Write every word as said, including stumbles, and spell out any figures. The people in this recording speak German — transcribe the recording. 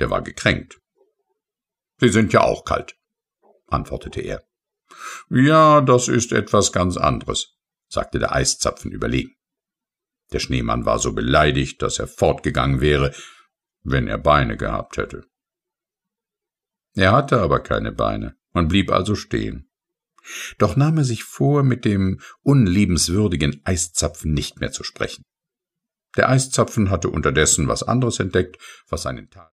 Der war gekränkt. »Sie sind ja auch kalt«, antwortete er. »Ja, das ist etwas ganz anderes«, sagte der Eiszapfen überlegen. Der Schneemann war so beleidigt, dass er fortgegangen wäre, wenn er Beine gehabt hätte. Er hatte aber keine Beine, man blieb also stehen. Doch nahm er sich vor, mit dem unliebenswürdigen Eiszapfen nicht mehr zu sprechen. Der Eiszapfen hatte unterdessen was anderes entdeckt, was seinen Tag